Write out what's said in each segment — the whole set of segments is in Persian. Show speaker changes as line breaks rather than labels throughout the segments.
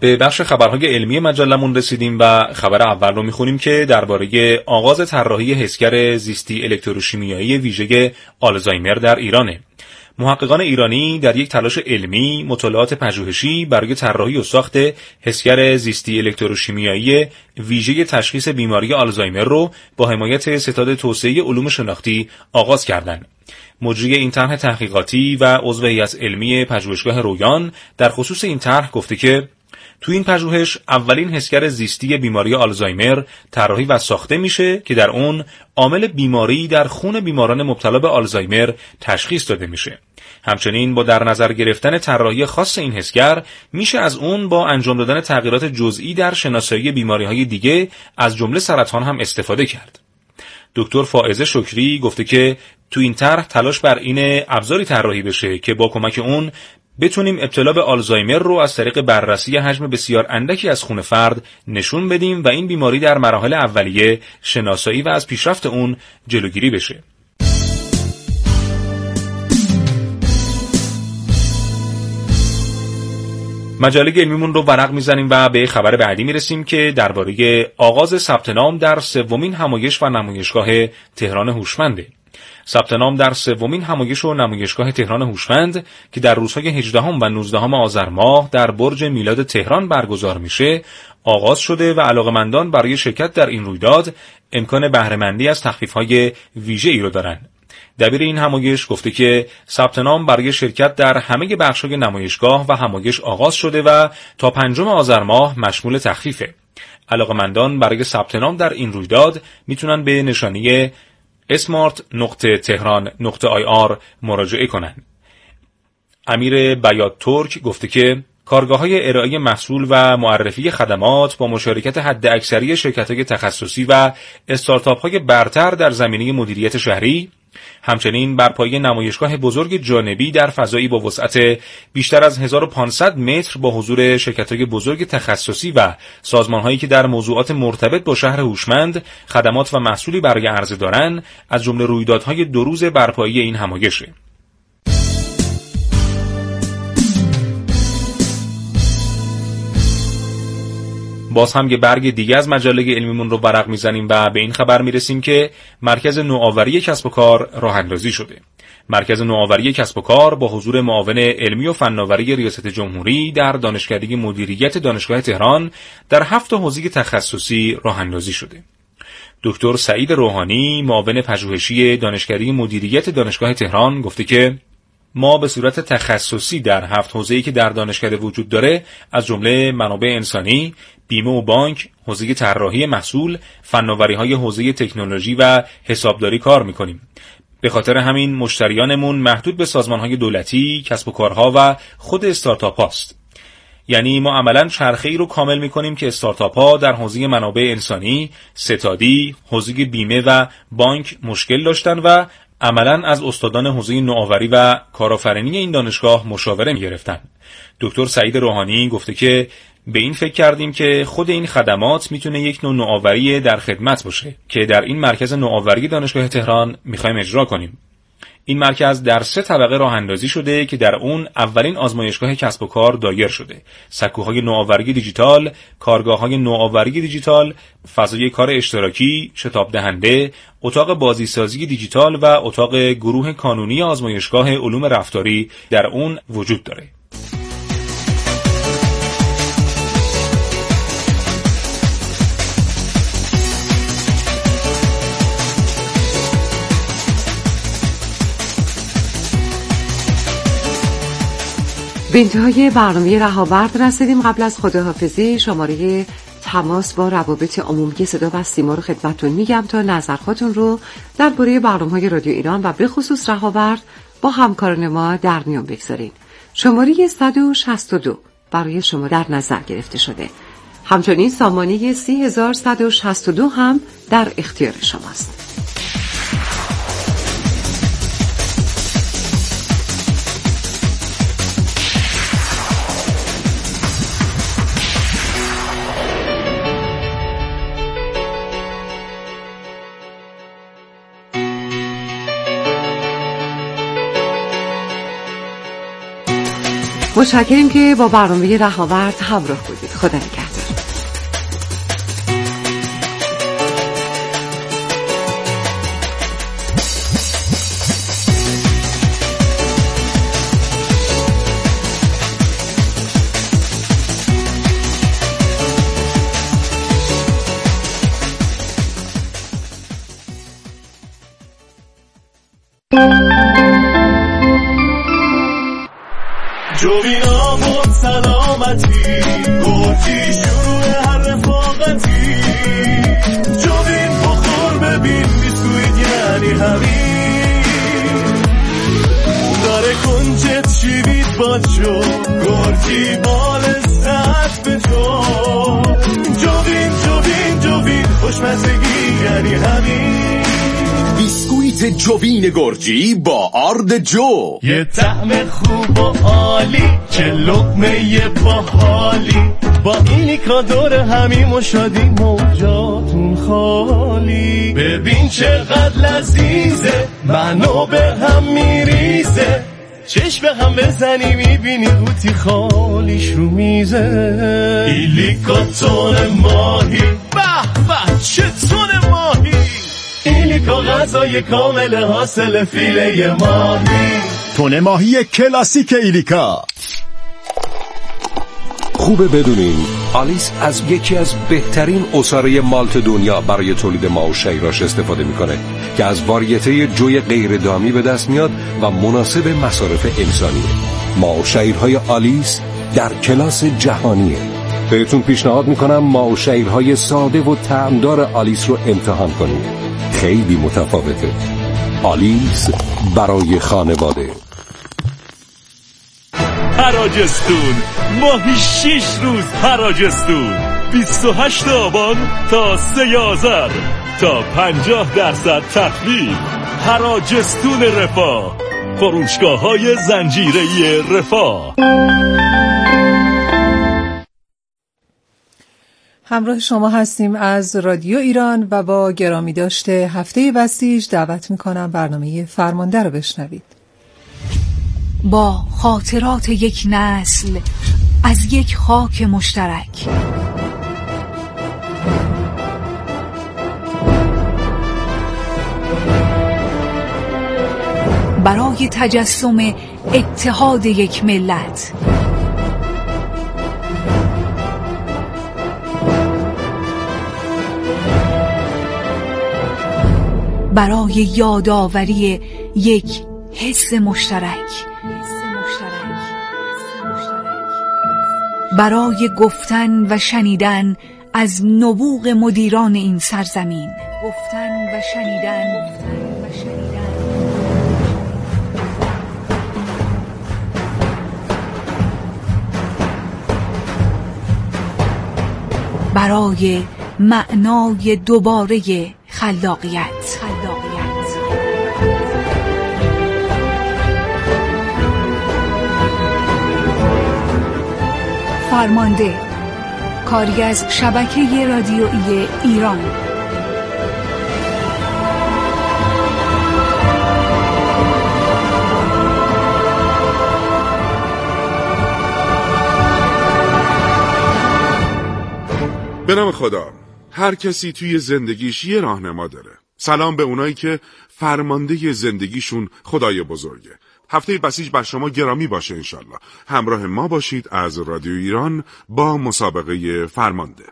به بخش خبرهای علمی مجلمون رسیدیم و خبر اول رو میخونیم که درباره آغاز طراحی حسگر زیستی الکتروشیمیایی ویژه آلزایمر در ایرانه. محققان ایرانی در یک تلاش علمی مطالعات پژوهشی برای طراحی و ساخت حسگر زیستی الکتروشیمیایی ویژه تشخیص بیماری آلزایمر رو با حمایت ستاد توسعه علوم شناختی آغاز کردند. مجری این طرح تحقیقاتی و عضو هیئت علمی پژوهشگاه رویان در خصوص این طرح گفته که تو این پژوهش اولین حسگر زیستی بیماری آلزایمر طراحی و ساخته میشه که در اون عامل بیماری در خون بیماران مبتلا به آلزایمر تشخیص داده میشه. همچنین با در نظر گرفتن طراحی خاص این حسگر میشه از اون با انجام دادن تغییرات جزئی در شناسایی بیماری‌های دیگه از جمله سرطان هم استفاده کرد. دکتر فائزه شکری گفته که تو این طرح تلاش بر این ابزاری طراحی بشه که با کمک اون بتونیم ابتلا به آلزایمر رو از طریق بررسی حجم بسیار اندکی از خون فرد نشون بدیم و این بیماری در مراحل اولیه شناسایی و از پیشرفت اون جلوگیری بشه. مجله علمیمون رو ورق میزنیم و به خبر بعدی میرسیم که درباره آغاز ثبت نام در سومین همایش و نمایشگاه تهران هوشمنده. ثبت نام در سومین همایش و نمایشگاه تهران هوشمند که در روزهای 18 و 19 آذر ماه در برج میلاد تهران برگزار میشه آغاز شده و علاقه‌مندان برای شرکت در این رویداد امکان بهره‌مندی از تخفیف‌های ویژه‌ای رو دارن. دبیر این همایش گفته که ثبت نام برای شرکت در همه بخش‌های نمایشگاه و همایش آغاز شده و تا 5 آذر ماه مشمول تخفیفه. علاقه‌مندان برای ثبت نام در این رویداد میتونن به نشانی smart.tehran.ir مراجعه کنند. امیر بیات ترک گفته که کارگاه‌های ارائه محصول و معرفی خدمات با مشارکت حداکثری شرکت‌های تخصصی و استارتاپ‌های برتر در زمینه مدیریت شهری، همچنین برپایی نمایشگاه بزرگ جانبی در فضایی با وسعت بیشتر از 1500 متر با حضور شرکت‌های بزرگ تخصصی و سازمان‌هایی که در موضوعات مرتبط با شهر هوشمند خدمات و محصولی برای عرضه دارند، از جمله رویدادهای 2 روز برپایی این همایشه. باز هم یه برگ دیگه از مجله علمیمون رو ورق میزنیم و به این خبر میرسیم که مرکز نوآوری کسب و کار راه اندازی شده. مرکز نوآوری کسب و کار با حضور معاون علمی و فناوری ریاست جمهوری در دانشکده مدیریت دانشگاه تهران در 7 حوزه تخصصی راه اندازی شده. دکتر سعید روحانی معاون پژوهشی دانشکده مدیریت دانشگاه تهران گفته که ما به صورت تخصصی در 7 حوزه‌ای که در دانشکده وجود داره از جمله منابع انسانی، بیمه و بانک، حوزه طراحی محصول، فناوری‌های حوزه تکنولوژی و حسابداری کار می‌کنیم. به خاطر همین مشتریانمون محدود به سازمان‌های دولتی، کسب و کارها و خود استارتاپ هاست. یعنی ما عملاً چرخه‌ای رو کامل می‌کنیم که استارتاپ‌ها در حوزه منابع انسانی، ستادی، حوزه بیمه و بانک مشکل داشتن و عملاً از استادان حوزه نوآوری و کارآفرینی این دانشگاه مشاوره می‌گرفتن. دکتر سعید روحانی گفته که به این فکر کردیم که خود این خدمات میتونه یک نوع نوآوری در خدمت باشه که در این مرکز نوآوری دانشگاه تهران می‌خوایم اجرا کنیم. این مرکز در 3 طبقه راه اندازی شده که در اون اولین آزمایشگاه کسب و کار دایر شده. سکوهای نوآوری دیجیتال، کارگاه‌های نوآوری دیجیتال، فضای کار اشتراکی، شتاب دهنده، اتاق بازیسازی دیجیتال و اتاق گروه کانونی آزمایشگاه علوم رفتاری در اون وجود داره.
به انتهای برنامه رهاورد رسیدیم. قبل از خداحافظی شماره تماس با روابط عمومی صدا و سیما رو خدمتتون میگم تا نظراتتون رو درباره برنامه‌های رادیو ایران و به خصوص رهاورد با همکاران ما در میان بگذارین. شماره 162 برای شما در نظر گرفته شده. همچنین سامانه 3162 هم در اختیار شماست. متشکریم که با برنامه رهاورد همراه بودید. خدا نگهدار.
جوینا بود سلامتی گرجی شروع هر رفاقتی جوین بخور ببین بیسکویت یعنی همین داره کنجت شیوید باد شو گرجی بال ساعت به تو جوین خوشمزگی یعنی همین
بیسکویت جوین گرجی با آرد جو،
یه طعم خوب و عالی چه لقمه باحالی با ایلیکا دور همیم و شادی موجاتون خالی ببین چقدر لذیذه منو به هم میریزه چشم به هم بزنی میبینی قوطی خالیش رو میزه ایلیکا تون ماهی به به چه تون ماهی ایلیکا غذای کامل حاصل فیله ماهی
تون ماهی کلاسیک ایلیکا.
خوبه بدونین آلیس از یکی از بهترین عصاره مالت دنیا برای تولید ماه و شیراش استفاده میکنه که از واریته جوی غیر دامی به دست میاد و مناسب مصارف انسانیه. ماه و شیرهای آلیس در کلاس جهانیه. بهتون پیشنهاد میکنم ماه و شیرهای ساده و طعمدار آلیس رو امتحان کنید. خیلی متفاوته. آلیس برای خانواده.
حراجستون ماهی 6 روز حراجستون 28 آبان تا 3 آذر تا 50% تخفیف. حراجستون رفاه، فروشگاه‌های زنجیره‌ای رفاه.
همراه شما هستیم از رادیو ایران و با گرامی داشته هفته بسیج دعوت میکنم برنامه فرمانده رو بشنوید.
با خاطرات یک نسل از یک خاک مشترک، برای تجسم اتحاد یک ملت، برای یادآوری یک حس مشترک، برای گفتن و شنیدن از نبوغ مدیران این سرزمین، برای معنای دوباره خلاقیت. فرمانده، کاری از شبکه رادیویی ایران.
به نام خدا. هر کسی توی زندگیش یه راهنما داره. سلام به اونایی که فرمانده زندگیشون خدای بزرگه. هفته بسیج بر شما گرامی باشه انشالله. همراه ما باشید از رادیو ایران با مسابقه فرمانده.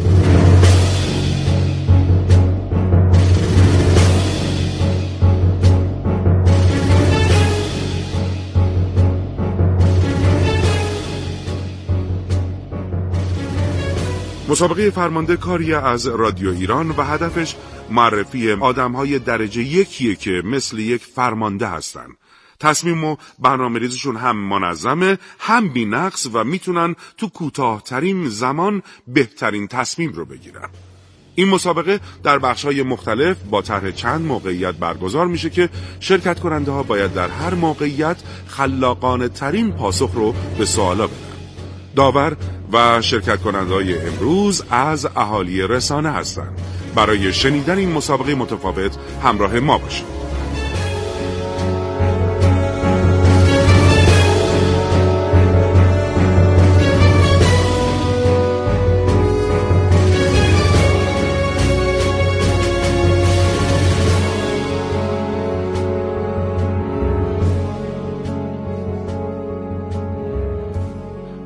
مسابقه فرمانده کاری از رادیو ایران و هدفش معرفی آدم‌های درجه یکیه که مثل یک فرمانده هستن. تصمیم و برنامه ریزشون هم منظمه، هم بی نقص و میتونن تو کوتاه‌ترین زمان بهترین تصمیم رو بگیرن. این مسابقه در بخش‌های مختلف با طرح چند موقعیت برگزار میشه که شرکت کننده ها باید در هر موقعیت خلاقانه ترین پاسخ رو به سوالا بدن. داور و شرکت کننده‌های امروز از اهالی رسانه هستند. برای شنیدن این مسابقه متفاوت همراه ما باشید.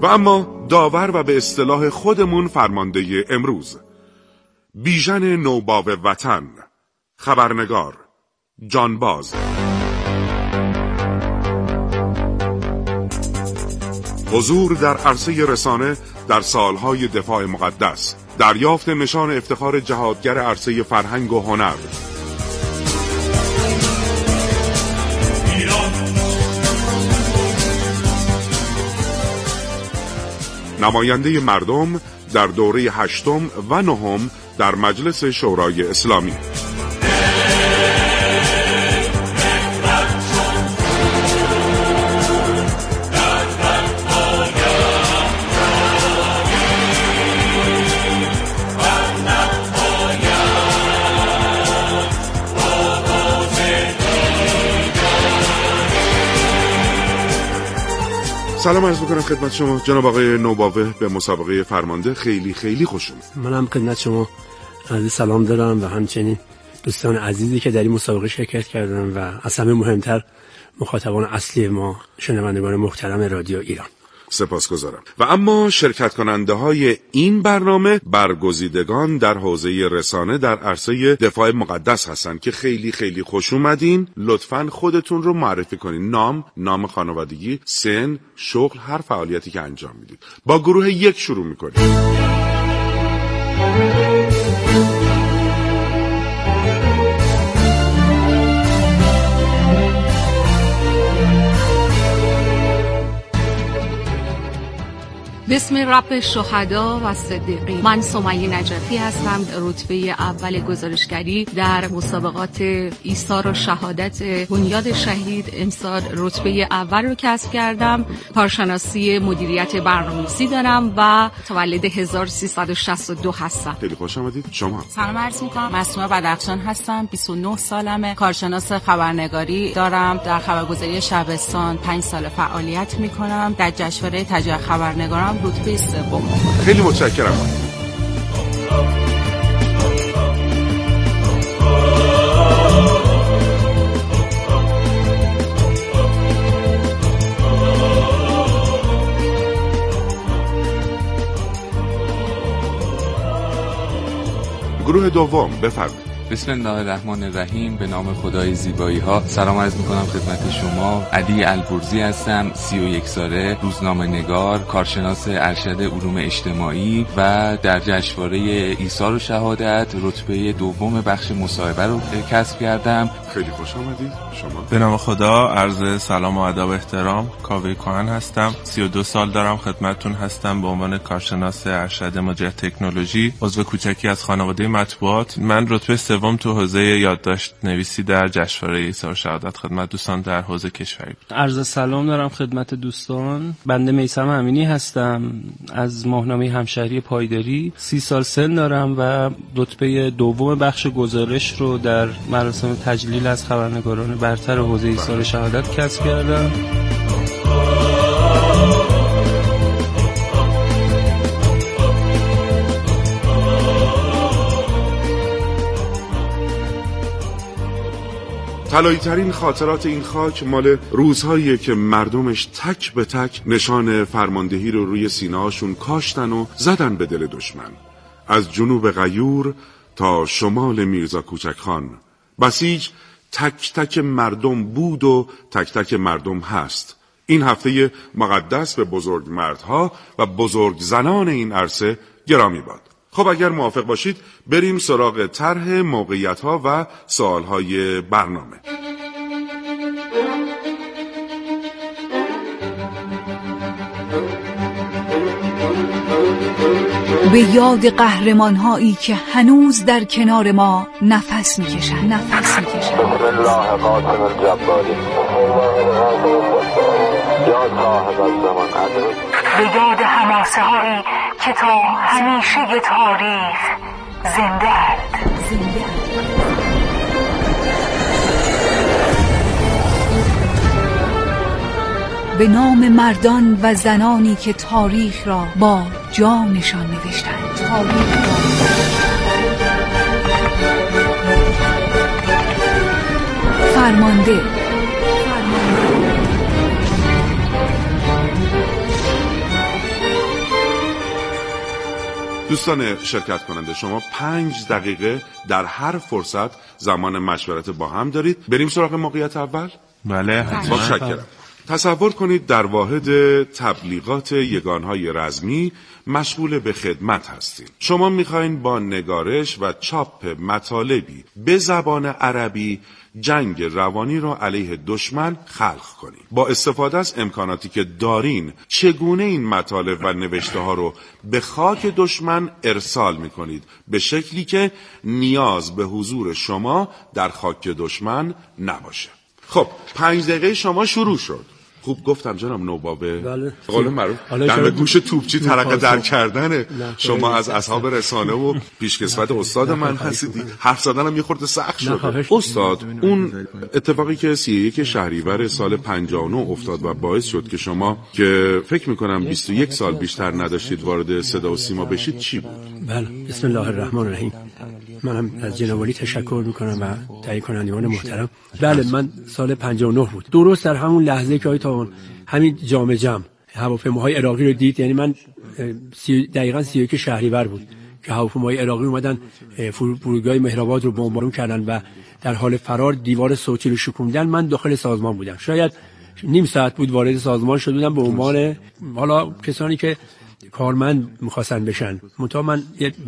و اما داور و به اصطلاح خودمون فرمانده امروز: بیژن نوباو وطن، خبرنگار، جانباز. حضور در عرصه رسانه در سالهای دفاع مقدس، دریافت نشان افتخار جهادگر عرصه فرهنگ و هنر. نماینده مردم در دوره 8 و 9 در مجلس شورای اسلامی. سلام عرض می‌کنم خدمت شما جناب آقای نوباوه. به مسابقه فرمانده خیلی خیلی خوش اومدید.
منم خدمت شما عرض سلام دارم و همچنین دوستان عزیزی که در این مسابقه شرکت کردن و از همه مهمتر مخاطبان اصلی ما شنوندگان محترم رادیو ایران.
سپاسگزارم. و اما شرکت کننده های این برنامه برگزیدگان در حوزه رسانه در عرصه دفاع مقدس هستند که خیلی خیلی خوش اومدین. لطفاً خودتون رو معرفی کنین. نام خانوادگی، سن، شغل، هر فعالیتی که انجام میدید. با گروه 1 شروع میکنیم.
بسم رب شهدا و صدیقین. من سمیه نجفی هستم. رتبه اول گزارشگری در مسابقات ایثار و شهادت بنیاد شهید امسال رتبه اول رو کسب کردم. کارشناسی مدیریت برنامه‌نویسی دارم و متولد 1362 هستم.
خیلی خوش آمدید. شما؟
سلام عرض می‌کنم. مسموع بدخشان هستم. 29 سالمه. کارشناس خبرنگاری دارم. در خبرگزاری شبستان 5 سال فعالیت می‌کنم. در جشنواره تجربه خبرنگارم رتبه 3.
خیلی متشکرم. گروه دوم بفرمایید.
بسم الله الرحمن الرحیم. به نام خدای زیبایی ها. سلام عرض میکنم خدمت شما. علی البرزی هستم. 31 ساله، روزنامه نگار، کارشناس ارشد علوم اجتماعی و در جشنواره ایثار و شهادت رتبه 2 بخش مصاحبه رو کسب کردم.
خیلی خوش آمدید. شما؟
به نام خدا. عرض سلام و ادب و احترام. کاوه کهن هستم. 32 سال دارم خدمتتون هستم به عنوان کارشناس ارشد مجری تکنولوژی، عضو کوچکی از خانواده مطبوعات. من رتبه 3 تو حوزه یادداشت نویسی در جشنواره ایثار و شهادت خدمت دوستان در حوزه کشوری بود.
عرض سلام دارم خدمت دوستان. بنده میثم امینی هستم از ماهنامه همشهری پایداری. 30 سال سن دارم و رتبه 2 بخش گزارش رو در مراسم تجلیل از خبرنگاران برتر حوزه ایثار و شهادت کسب کردم.
طلایی ترین خاطرات این خاک مال روزهایی که مردمش تک به تک نشان فرماندهی رو روی سینه‌هاشون کاشتن و زدن به دل دشمن. از جنوب غیور تا شمال میرزا کوچک خان، بسیج تک تک مردم بود و تک تک مردم هست. این هفته مقدس به بزرگ مردها و بزرگ زنان این عرصه گرامی باد. خب اگر موافق باشید بریم سراغ طرح موقعیت‌ها و سوال‌های برنامه.
به یاد قهرمان‌هایی که هنوز در کنار ما نفس می‌کشند.
بسم الله قاسم الجباری یا صاحب الزمان.
به یاد حماسه‌هایی که تا همیشه تاریخ زنده‌اند. به نام مردان و زنانی که تاریخ را با جانشان نوشتند. فرمانده.
دوستان شرکت کننده، شما 5 دقیقه در هر فرصت زمان مشورت با هم دارید. بریم سراغ موقعیت اول؟
بله حتما.
متشکرم. تصور کنید در واحد تبلیغات یگانهای رزمی مشغول به خدمت هستید. شما میخواین با نگارش و چاپ مطالبی به زبان عربی جنگ روانی را علیه دشمن خلق کنید. با استفاده از امکاناتی که دارین چگونه این مطالب و نوشته ها رو به خاک دشمن ارسال میکنید به شکلی که نیاز به حضور شما در خاک دشمن نباشه. خب 5 دقیقه شما شروع شد. خوب گفتم جناب نوبابه؟
بله.
قول معروف دم گوش توپچی ترقه در کردنه. شما از اصحاب رسانه و پیشکسوت استاد من هستید. حرف زدنم یه خورده سخت شده. استاد، اون اتفاقی که 31 شهریور سال 59 افتاد و باعث شد که شما که فکر میکنم 21 سال بیشتر نداشتید وارد صدا و سیما بشید چی بود؟
بله، بسم الله الرحمن الرحیم. منم از جناب عالی تشکر میکنم و تهیه کنندگان محترم. بله، من سال 59 بود، درست در همون لحظه که آیتون همین جام جم هواپیماهای عراقی رو دید. یعنی من دقیقاً 31 شهریور بود که هواپیماهای عراقی اومدن فرودگاه مهرآباد رو بمبارون کردن و در حال فرار دیوار صوتی رو شکوندن. من داخل سازمان بودم، شاید نیم ساعت بود وارد سازمان شده بودم به عنوان حالا کسانی که کارمند می‌خواستن بشن. منتها من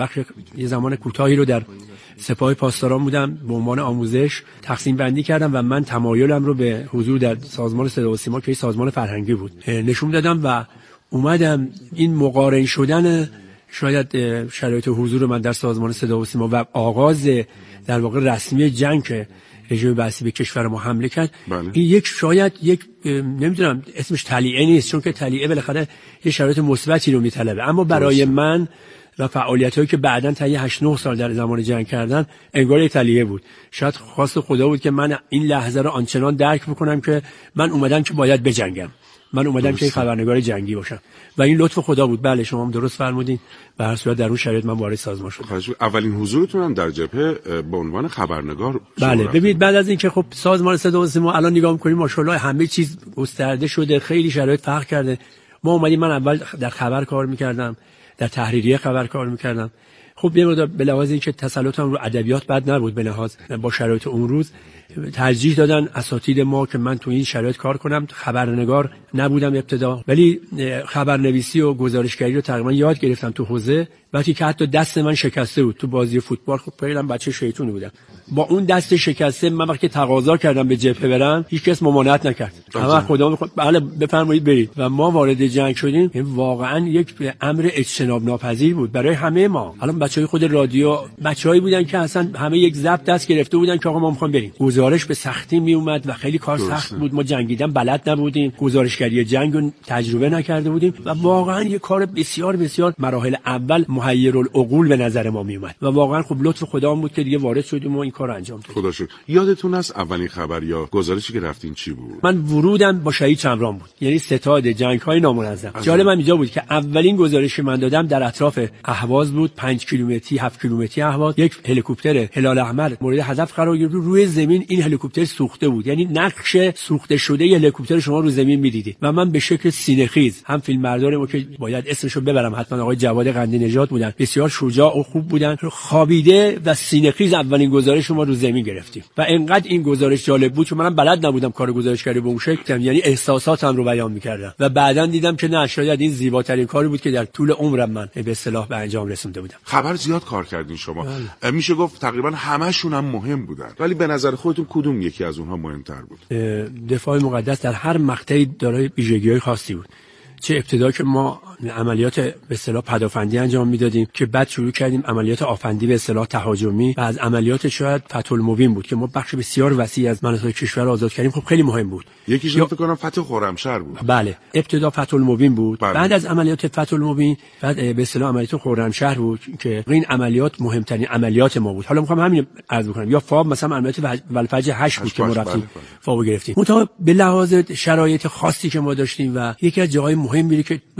یه زمان کوتاهی رو در سپاه پاسداران بودم به عنوان آموزش تقسیم بندی کردم و من تمایلم رو به حضور در سازمان صدا و سیما که سازمان فرهنگی بود نشون دادم و اومدم. این مقارن شدن شاید شرایط حضور من در سازمان صدا و سیما و آغاز در واقع رسمی جنگ که رژیم بعثی به کشور ما حمله کرد، این شاید نمیدونم اسمش تلیعه نیست، چون که تلیعه بالاخره یه شرایط مثبتی رو میطلبه، اما برای من و فعالیتایی که بعداً تا 8-9 سال در زمان جنگ کردن انگار یه تلیعه بود. شاید خواست خدا بود که من این لحظه رو آنچنان درک بکنم که من اومدم که باید بجنگم، من اومدم که خبرنگار جنگی باشم و این لطف خدا بود. بله شما هم درست فرمودین. به هر صورت در اون شرایط من وارد سازمان شدم.
اولین حضورتون هم در جبهه به عنوان خبرنگار.
بله ببینید، بعد از اینکه خب سازمان صدا و سیما الان نگاه می‌کنیم ماشاءالله همه چیز گسترده شده، خیلی شرایط فرق کرده. ما اومدیم، من اول در خبر کار می‌کردم، در تحریریه خبر کار می‌کردم. خب یه مقدار به لحاظ اینکه تسلطم رو ادبیات بد نبود، به لحاظ با شرایط اون روز ترجیح دادن اساتید ما که من تو این شرایط کار کنم. خبرنگار نبودم ابتدا، ولی خبرنویسی و گزارشگری رو تقریبا یاد گرفتم تو حوزه. وقتی که حتی دست من شکسته بود تو بازی فوتبال، خب خیلی بچه شیطونی بودم، با اون دست شکسته من وقتی تقاضا کردم به جبهه برم هیچ کس ممانعت نکرد. همه خدا بله بفرمایید برید و ما وارد جنگ شدیم. واقعا یک امر اجتناب ناپذیر بود برای همه ما. الان بچهای خود رادیو بچه‌ای بودن که اصلا همه یک ضبط دست گرفته بودن که آقا ما می‌خوایم بریم. گزارش به سختی می اومد و خیلی کار سخت بود. ما جنگیدن بلد نبودیم، گزارشگری جنگ رو تجربه نکرده بودیم و واقعا یک کار بسیار بسیار مراحل اول محیرالعقول به نظر ما می اومد و واقعا خب لطف خدا بود که دیگه وارد شدیم و این کار انجام دادیم.
خدا شکر. یادتون است اولین خبر یا گزارشی که رفتین چی بود؟
من ورودم با شهید چمران بود، یعنی ستاد جنگ‌های نامنظم. جالب اینجا بود که اولین گزارشی من دادم در اطراف اهواز بود، 5 کیلومتری 7 کیلومتری اهواز. یک هلیکوپتر هلال احمر مورد هدف قرار گرفت. روی زمین این هلیکوپتر سوخته بود، یعنی نقش سوخته شده ی هلیکوپتر شما رو زمین می‌دیدید و من به شکل سینه‌خیز هم فیلمبردار ما که باید اسمشو ببرم حتما آقای جواد قندی نژاد بودن، بسیار شجاع و خوب بودن، خوابیده و سینه‌خیز اولین گزارش ما رو زمین گرفتیم و انقدر این گزارش جالب بود که منم بلد نبودم کار گزارشگری به اون شکل، یعنی احساساتم رو بیان می‌کردم و بعداً دیدم که نه، شاید این زیباترین کاری بود که در طول عمرم من به اصطلاح به انجام رسونده بودم.
خبر زیاد کار کردین شما. میشه گفت تقریبا همه‌شون هم مهم بودن، ولی به نظر خودتون کدوم یکی از اونها مهمتر بود؟
دفاع مقدس در هر مقطعی دارای ویژگی‌های خاصی بود. چه ابتدا که ما عملیات به اصطلاح پدافندی انجام میدادیم که بعد شروع کردیم عملیات آفندی به اصطلاح تهاجمی و از عملیات شاید فتح المبین بود که ما بخش بسیار وسیعی از مناطق کشور آزاد کردیم. خب خیلی مهم بود.
یکیش فکر کنم فتح خرمشهر بود.
بله، ابتدا فتح المبین بود. بعد از عملیات فتح المبین بعد به اصطلاح عملیات خرمشهر بود که این عملیات مهمترین عملیات ما بود. حالا میخوام همین عرض بکنم. یا فاب مثلا عملیات ولفجر 8 بود که ما رفتیم فاب گرفتیم. منتها به لحاظ شرایط خاصی که ما داشتیم و یکی از جاهای مهمی که دشمن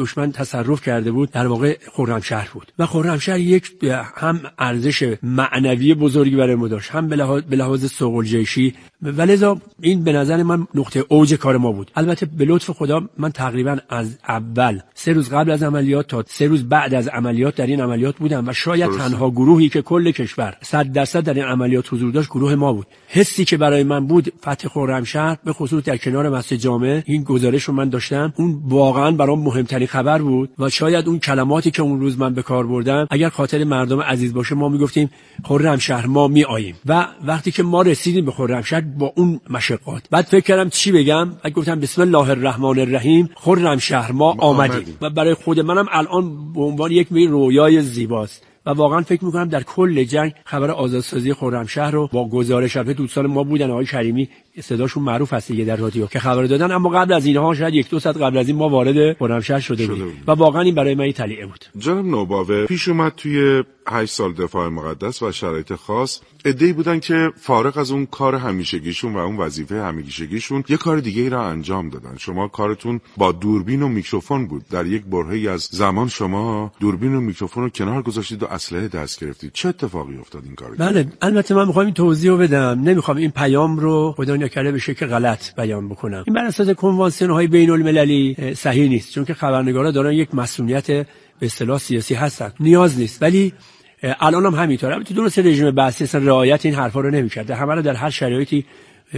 تصرف کرده بود در واقع خرمشهر بود و خرمشهر یک هم ارزش معنوی بزرگی برای ما داشت، هم به لحاظ سوق‌الجیشی، ولذا این به نظر من نقطه اوج کار ما بود. البته به لطف خدا من تقریبا از اول 3 روز قبل از عملیات تا 3 روز بعد از عملیات در این عملیات بودم و شاید تنها گروهی که کل کشور 100% در این عملیات حضور داشت گروه ما بود. حسی که برای من بود فتح خرمشهر، به خصوص در کنار مسجد جامع، این گزارش رو من داشتم، اون واقعا برام مهمترین خبر بود و شاید اون کلماتی که اون روز من به کار بردم اگر خاطر مردم عزیز باشه ما میگفتیم خرمشهر ما میآییم. و وقتی که ما رسیدیم به خرمشهر با اون مشقات، بعد فکر کردم چی بگم، بعد گفتم بسم الله الرحمن الرحیم، خرمشهر ما آمدیم. و برای خود منم الان به عنوان یک رویای زیباست و واقعا فکر میکنم در کل جنگ خبر آزادسازی خرمشهر رو با گزارش البته دوستان ما بودن، آقای کریمی صداشون معروف هست دیگه در رادیو که خبر دادن، اما قبل از اینها شاید 1-2 ساعت قبل از این ما وارد خرمشهر شده بودیم و واقعا این برای من طلیعه بود.
جناب نوباوه، پیش اومد توی 8 سال دفاع مقدس و شرایط خاص عده‌ای بودن که فارغ از اون کار همیشگیشون و اون وظیفه همیشگیشون یه کار دیگه ای را انجام دادن. شما کارتون با دوربین و میکروفون بود. در یک برهه‌ای از زمان شما دوربین و میکروفون رو کنار گذاشتید و اسلحه دست گرفتید. چه اتفاقی افتاد این کار؟
بله، البته من می‌خوام این توضیحو بدم، نمی‌خوام این پیام رو خدا نکرده به شکل غلط بیان بکنم. این بر اساس کنوانسیون‌های بین‌المللی صحیح نیست، چون که خبرنگارا دارن یک مسئولیت به اصطلاح سیاسی هستن، نیاز نیست. ولی الان هم همینطوره. البته درست رژیم بعثی اصلا رعایت این حرفا رو نمی‌کرد، همه رو در هر شرایطی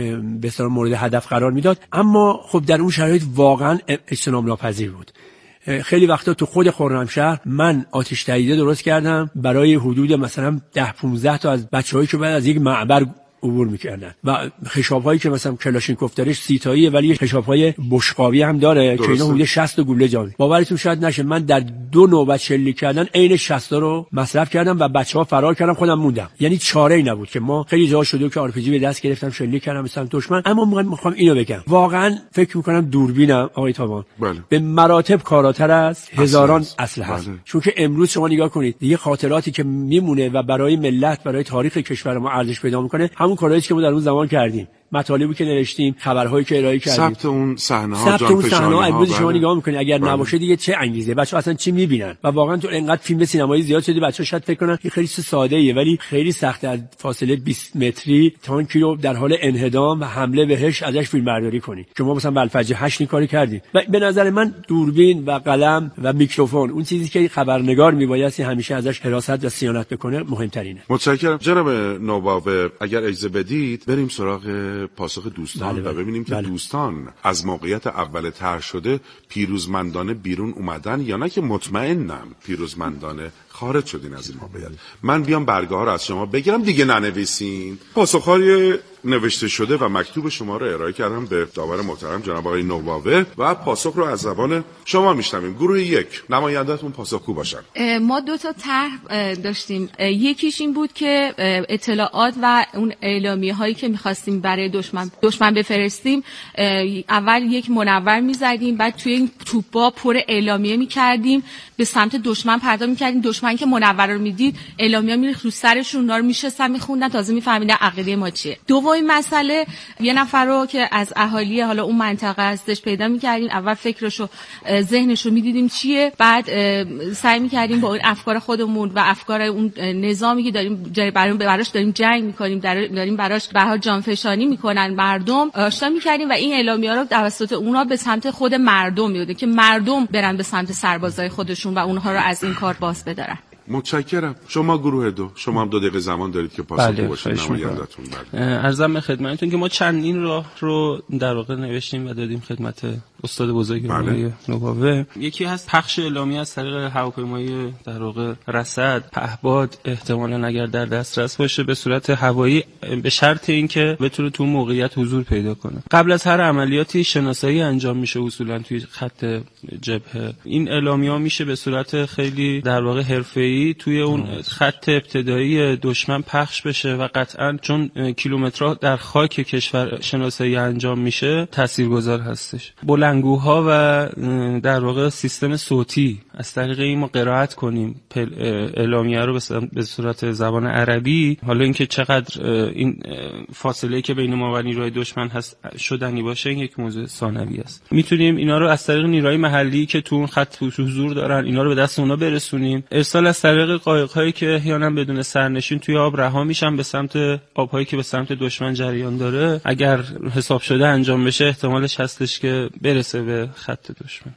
به اصطلاح مورد هدف قرار میداد، اما خب در اون شرایط واقعا اجتناب ناپذیر بود. خیلی وقتا تو خود خرمشهر من آتش تهیه درست کردم برای حدود مثلا 10-15 تا از بچه‌هایی که بعد از یک معبر عبور میکردن و خشاب‌هایی که مثلا کلاشینکوف دارش 30 تاییه ولی خشاب‌های بشقابی هم داره که اینا حدود 60 گوله جا. باورتون شاید نشه من در 2 نوبت شلیک کردن عین 60 رو مصرف کردم و بچه‌ها فرار کردن، خودم موندم. یعنی چاره‌ای نبود که ما خیلی جا شده که آرپیجی به دست گرفتم شلیک کردم مثلا دشمن. اما میخوام اینو بگم، واقعا فکر می‌کنم دوربینم آقای تاوان به مراتب کاراتر از هزاران اسلحه است. چون که امروز شما نگاه کنید دیگه خاطراتی که میمونه و برای ملت، برای تاریخ کشور ما ارزش پیدا می‌کنه همون کارهایی که ما در اون زمان کردیم، مطالبی که نوشتیم، خبرهایی که ارائه کردیم،
ثبت اون صحنه‌ها،
امروز شما نگاه می‌کنید اگر نباشه دیگه چه انگیزه، بچه‌ها اصلا چی می‌بینن؟ و واقعا تو اینقدر فیلم سینمایی زیاد شده بچه‌ها شاید فکر کنن این خیلی ساده‌ایه ولی خیلی سخته از فاصله 20 متری تانکی رو در حال انهدام و حمله بهش ازش فیلمبرداری کنی. شما مثلا بلفجر 8 کاری کردید. و به نظر من دوربین و قلم و میکروفون، اون چیزی که خبرنگار میبایستی همیشه ازش حراست و صیانت بکنه، مهمترینه.
متشکرم. جناب نوباوه، اگر اجازه بدید بریم سراغ پاسخ دوستان و ببینیم که دوستان از موقعیت اول طرح شده پیروزمندانه بیرون اومدن یا نه که مطمئنم پیروزمندانه خارج شدین از این موقعیت. من بیام برگه ها رو از شما بگیرم، دیگه ننویسین. پاسخ‌های نوشته شده و مکتوب شما رو ارائه کردم به داور محترم جناب آقای نوباوه و پاسخ رو از زبان شما میشنویم. گروه 1 نماینده‌تون پاسخگو باشن.
ما 2 تا طرح داشتیم. یکیش این بود که اطلاعات و اون اعلامیه‌هایی که می‌خواستیم برای دشمن بفرستیم، اول یک منور می‌زدیم، بعد توی این توپا پر اعلامیه می‌کردیم، به سمت دشمن پرتاب می‌کردیم. دشمن که منور رو می‌دید، اعلامیه‌ها می‌ریخت رو سرشون، اونا رو می‌شستن می‌خوندن، تازه می‌فهمیدن عقیده ما چیه. دومین مسئله، یه نفر رو که از اهالی حالا اون منطقه هستش پیدا می‌کردیم، اول فکرشو ذهنشو می‌دیدیم چیه، بعد سعی می‌کردیم با اون افکار خودمون و افکار اون نظامی که داریم براش داریم جنگ می‌کنیم، داریم براش به هر جانفشانی می‌کنن مردم، آشنا می‌کردیم و این اعلامیه‌ها رو توسط اونها به سمت خود مردم می‌برد که مردم برن به سمت سربازای خودشون و اونها رو از این کار باز بدارن.
متشکرم. شما گروه 2، شما هم 2 دقیقه زمان دارید که پاسخگو باشید. نماینده‌تون.
عرضم به خدمتتون که ما چندین راه رو در واقع نوشتیم و دادیم خدمت استاد بزرگ آقای نوباوه. یکی هست پخش اعلامیه از طریق هواپیمای در واقع رصد، پهباد، احتمالاً اگر در دسترس باشه به صورت هوایی، به شرط اینکه بتونه تو موقعیت حضور پیدا کنه. قبل از هر عملیاتی شناسایی انجام میشه اصولاً توی خط جبهه. این اعلامیه‌ها میشه به صورت خیلی در واقع حرفه‌ای توی اون خط ابتدایی دشمن پخش بشه و قطعاً چون کیلومترها در خاک کشور شناسایی انجام میشه تاثیرگذار هستش. بلندگوها و در واقع سیستم صوتی از طریق این ما قرائت کنیم اعلامیه رو به صورت زبان عربی. حالا اینکه چقدر این فاصله که بین ما و نیروهای دشمن هست شدنی باشه این یک موضوع ثانوی است. میتونیم اینا رو از طریق نیروهای محلی که تو اون خط حضور دارن اینا رو به دست اونا برسونیم. ارسال از طریق قایق‌هایی که احیانا بدون سرنشین توی آب رها میشن به سمت آب‌هایی که به سمت دشمن جریان داره. اگر حساب شده انجام بشه احتمالش هستش که برسه به خط دشمن.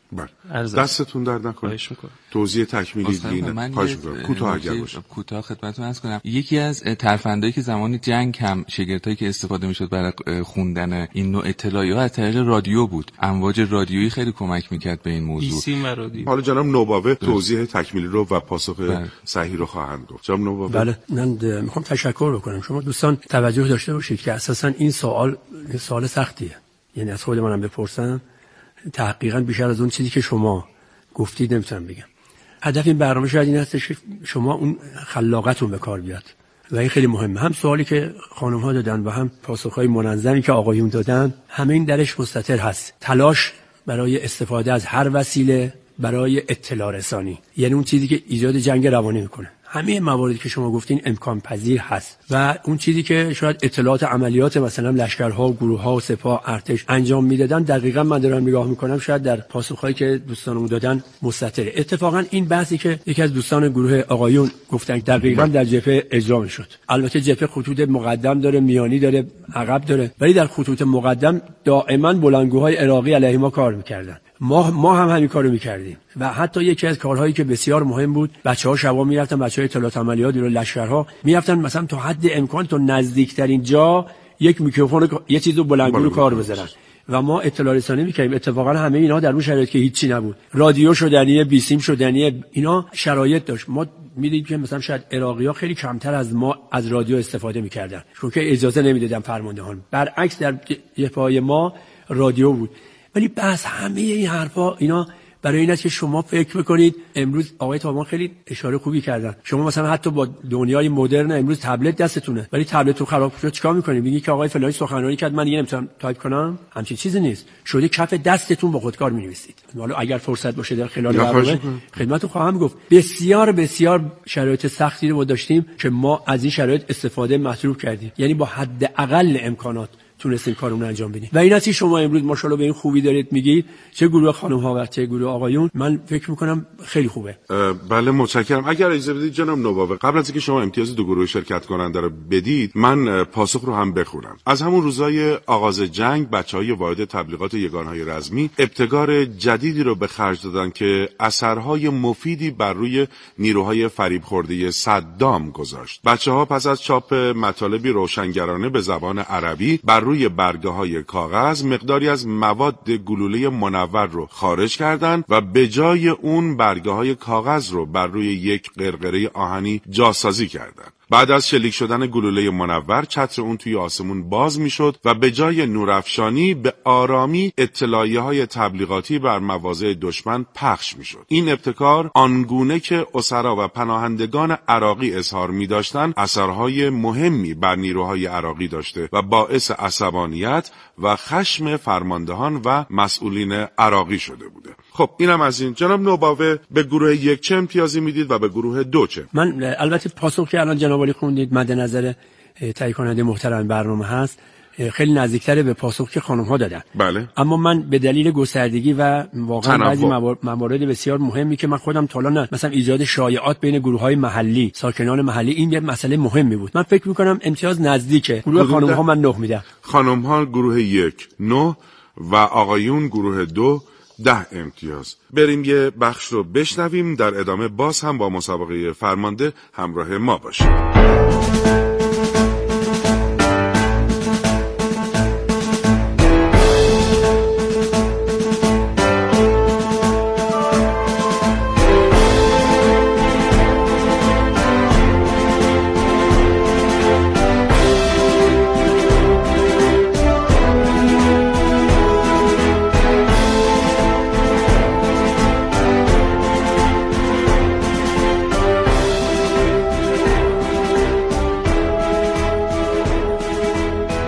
دستتون درد نکنه. توضیح تکمیلی دیگه کوتاه اگر باشه.
کوتاه خدمتتون عرض کنم. یکی از ترفندایی که زمان جنگ هم شگرتایی که استفاده میشد برای خوندن این نوع اطلاعیات از طریق رادیو بود. امواج رادیویی خیلی کمک میکرد به این موضوع.
حالا جناب نوباوه توضیح تکمیلی رو و پاسخ صحیح رو خواهند گفت. جناب نوباوه.
بله، من میخوام تشکر بکنم. شما دوستان توجه داشته باشید که اساسا این سوال سختیه. یعنی از خود منم بپرسم تحقیقاً بیشتر از اون چیزی که شما گفتید نمیتونم بگم. هدف این برنامه شاید این هستش که شما اون خلاقتون به کار بیاد و این خیلی مهمه. هم سوالی که خانم ها دادن و هم پاسخهای منظمی که آقایون دادن همه این درش مستتر هست. تلاش برای استفاده از هر وسیله برای اطلاع رسانی، یعنی اون چیزی که ایجاد جنگ روانی میکنه. همه مواردی که شما گفتین امکان پذیر هست و اون چیزی که شاید اطلاعات عملیات مثلا لشکرها و گروه‌ها و سپاه ارتش انجام میدادن دقیقاً من دارم نگاه میکنم شاید در پاسخهایی که دوستانم دادن مستتره. اتفاقا این بحثی که یکی از دوستان گروه آقایون گفتن دقیقاً در جبهه اجرا شد. البته جبهه خطوط مقدم داره، میانی داره، عقب داره، ولی در خطوط مقدم دائما بلندگوهای عراقی علیه ما کار میکردن. ما هم همین کارو میکردیم و حتی یکی از کارهایی که بسیار مهم بود بچه‌ها شبا میرفتن، بچه‌های اطلاعات عملیات رو لشکرها میرفتن مثلا تا حد امکان تو نزدیکترین جا یک میکروفون یه چیزو بلندگو رو کار بزنن و ما اطلاع رسانی میکردیم. اتفاقا همه اینا در اون شرایط که هیچی نبود، رادیو شدنیه، بیسیم شدنیه، اینا شرایط داشت. ما میدیدیم که مثلا شاید عراقی‌ها خیلی کمتر از ما از رادیو استفاده میکردن چون که اجازه نمیدادن فرماندهان. برعکس در جبهه ما رادیو بود. ولی بس همه این حرفا اینا برای این است که شما فکر بکنید. امروز آقای تامان خیلی اشاره خوبی کردن. شما مثلا حتی با دنیای مدرن امروز تبلت دستتونه ولی تبلتتون خراب شد چیکار می‌کنید؟ میگی که آقای فلانی سخنرانی کرد من دیگه نمیتونم تایپ کنم. همچین چیزی نیست. شده کف دستتون با خودکار می‌نویسید. حالا اگر فرصت باشه در خلال برنامه خدمتتون خواهم گفت. بسیار بسیار شرایط سختی رو داشتیم که ما از این شرایط استفاده مطلوب کردیم. یعنی با حداقل امکانات تونستیم کارمون انجام بدیم و این است شما امروز ماشاءالله به این خوبی دارید میگید، چه گروه خانم ها و چه گروه آقایون. من فکر میکنم خیلی خوبه.
بله متشکرم. اگر اجازه بدید جناب نوباوه، قبل از اینکه شما امتیاز دو گروه شرکت کننده رو بدید من پاسخ رو هم بخونم. از همون روزای آغاز جنگ بچهای واحد تبلیغات یگانهای رزمی ابتکار جدیدی رو به خرج دادن که اثرهای مفیدی بر روی نیروهای فریب خورده صدام گذاشت. بچه‌ها پس از چاپ مطالبی روشنگرانه به زبان عربی بر روی برگه‌های کاغذ مقداری از مواد گلوله منور رو خارج کردند و به جای اون برگه‌های کاغذ رو بر روی یک قرقره آهنی جاسازی کردند. بعد از شلیک شدن گلوله منور چتر اون توی آسمون باز میشد و به جای نورافشانی به آرامی اطلاعیه‌های تبلیغاتی بر مواضع دشمن پخش میشد. این ابتکار آنگونه که اسرا و پناهندگان عراقی اظهار می‌داشتند اثرهای مهمی بر نیروهای عراقی داشته و باعث عصبانیت و خشم فرماندهان و مسئولین عراقی شده بوده. خب اینم از این. جناب نوباوه به گروه یک چه امتیازی میدید و به گروه دو چه؟
من البته پاسخ که الان جناب علی خوندید مد نظر تهیه کننده محترم برنامه هست خیلی نزدیکتره به پاسخ که خانم ها دادن.
بله.
اما من به دلیل گستردگی و واقعا بعضی موارد بسیار مهمی که من خودم تا الان مثلا ایجاد شایعات بین گروه‌های محلی، ساکنان محلی، این یه مسئله مهمی بود. من فکر می‌کنم امتیاز نزدیکه. گروه خانم ها من 9 میدم.
خانم ها گروه 1 9 و آقایون گروه 2 10 امتیاز. بریم یه بخش رو بشنویم، در ادامه باز هم با مسابقه فرمانده همراه ما باشید.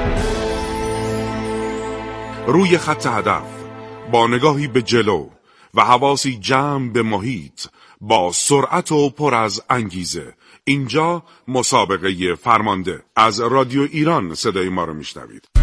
روی خط هدف با نگاهی به جلو و حواسی جمع به محیط با سرعت و پر از انگیزه. اینجا مسابقه فرمانده. از رادیو ایران صدای ما رو میشنوید.